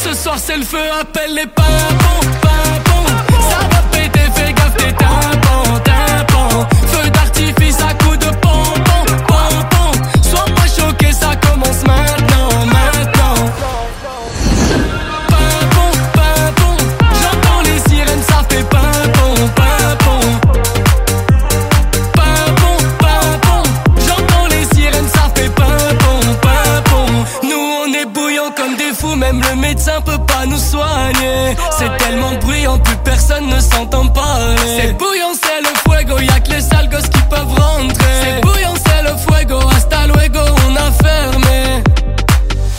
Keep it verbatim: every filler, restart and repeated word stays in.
Ce soir c'est le feu, appelle les pimpons, pimpons. Ça va péter, fais gaffe tes tympans, tympans. Feu d'artifice à coups de pompon, pompon. Sois pas choqué, ça commence maintenant, maintenant. Pimpon, pimpon. J'entends les sirènes, ça fait pimpon, pimpon. Pimpon, pimpon. J'entends les sirènes, ça fait pimpon, pimpon. Nous on est bouillants comme des fous, même le médecin peut pas nous soigner. C'est tellement bruyant, plus personne ne s'entend